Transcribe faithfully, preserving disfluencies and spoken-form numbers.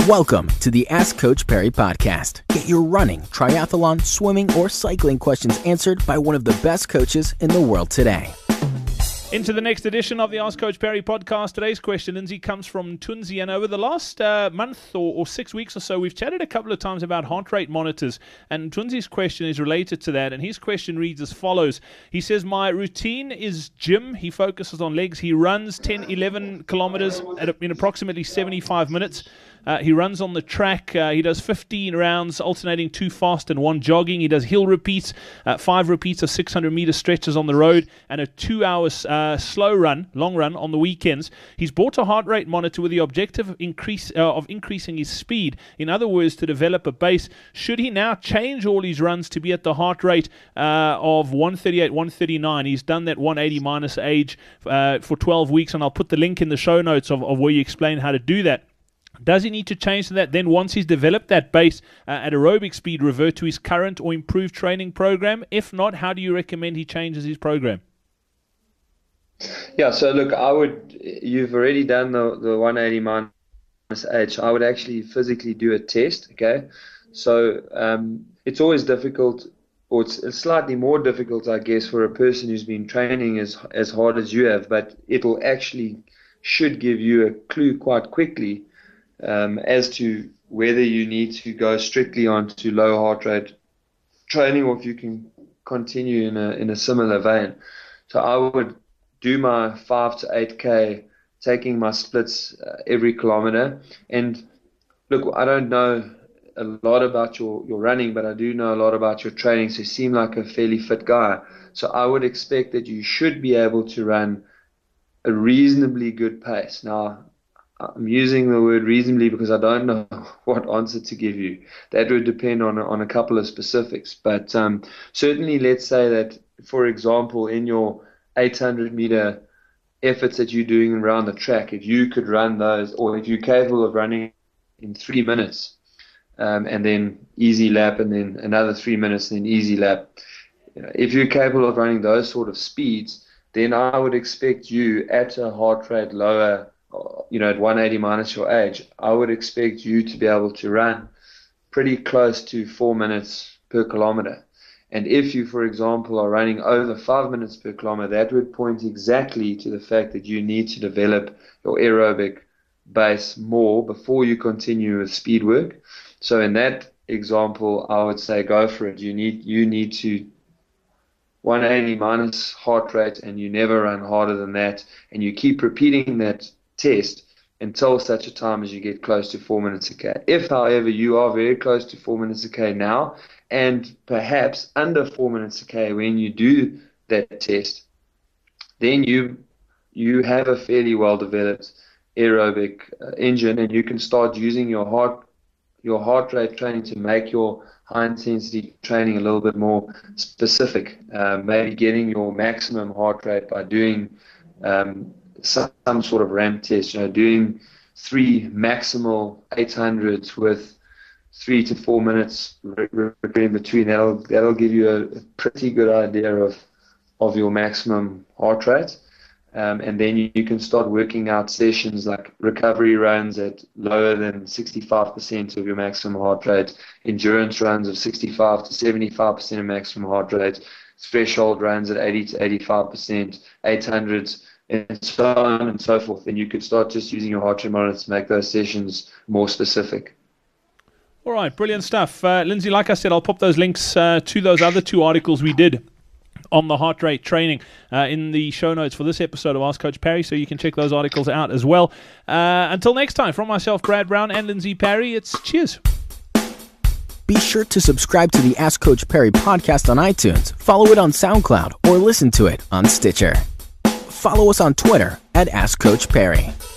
Welcome to the Ask Coach Perry podcast. Get your running, triathlon, swimming, or cycling questions answered by one of the best coaches in the world today. Into the next edition of the Ask Coach Perry podcast. Today's question, Lindsay, comes from Tunzi. And over the last uh, month or, or six weeks or so, we've chatted a couple of times about heart rate monitors. And Tunzi's question is related to that. And his question reads as follows. He says, my routine is gym. He focuses on legs. He runs ten, eleven kilometers at a, in approximately seventy-five minutes. Uh, he runs on the track. Uh, he does fifteen rounds, alternating two fast and one jogging. He does hill repeats, uh, five repeats of six hundred meter stretches on the road, and a two-hour uh, slow run, long run on the weekends. He's bought a heart rate monitor with the objective of, increase, uh, of increasing his speed. In other words, to develop a base. Should he now change all his runs to be at the heart rate uh, of one thirty-eight, one thirty-nine? He's done that one eighty minus age uh, for twelve weeks, and I'll put the link in the show notes of, of where you explain how to do that. Does he need to change to that? Then once he's developed that base uh, at aerobic speed, revert to his current or improved training program? If not, how do you recommend he changes his program? Yeah, so look, I would, you've already done the, the one eighty minus age. I would actually physically do a test, okay? So um, it's always difficult, or it's, it's slightly more difficult, I guess, for a person who's been training as, as hard as you have, but it'll actually should give you a clue quite quickly Um, as to whether you need to go strictly onto low heart rate training or if you can continue in a in a similar vein. So I would do my five to eight K, taking my splits uh, every kilometer. And look, I don't know a lot about your, your running, but I do know a lot about your training. So you seem like a fairly fit guy. So I would expect that you should be able to run a reasonably good pace. Now, I'm using the word reasonably because I don't know what answer to give you. That would depend on on a couple of specifics. But um, certainly, let's say that, for example, in your eight hundred meter efforts that you're doing around the track, if you could run those, or if you're capable of running in three minutes, um, and then easy lap, and then another three minutes, and then easy lap, you know, if you're capable of running those sort of speeds, then I would expect you at a heart rate lower, you know, at one eighty minus your age, I would expect you to be able to run pretty close to four minutes per kilometer. And if you, for example, are running over five minutes per kilometer, that would point exactly to the fact that you need to develop your aerobic base more before you continue with speed work. So in that example, I would say go for it. You need, you need to one eighty minus heart rate, and you never run harder than that. And you keep repeating that test until such a time as you get close to four minutes a K. If, however, you are very close to four minutes a K now, and perhaps under four minutes a K when you do that test, then you you have a fairly well developed aerobic uh, engine, and you can start using your heart your heart rate training to make your high intensity training a little bit more specific. Uh, maybe getting your maximum heart rate by doing um, Some, some sort of ramp test, you know, doing three maximal eight hundreds with three to four minutes in between. That'll that'll give you a, a pretty good idea of of your maximum heart rate, um, and then you, you can start working out sessions like recovery runs at lower than sixty-five percent of your maximum heart rate, endurance runs of sixty-five to seventy-five percent of maximum heart rate, threshold runs at eighty to eighty-five percent, eight hundreds. And so on and so forth. And you could start just using your heart rate monitor to make those sessions more specific. All right, brilliant stuff. Uh, Lindsay, like I said, I'll pop those links uh, to those other two articles we did on the heart rate training uh, in the show notes for this episode of Ask Coach Perry, so you can check those articles out as well. Uh, until next time, from myself, Brad Brown, and Lindsay Perry, it's cheers. Be sure to subscribe to the Ask Coach Perry podcast on iTunes, follow it on SoundCloud, or listen to it on Stitcher. Follow us on Twitter at Ask Coach Perry.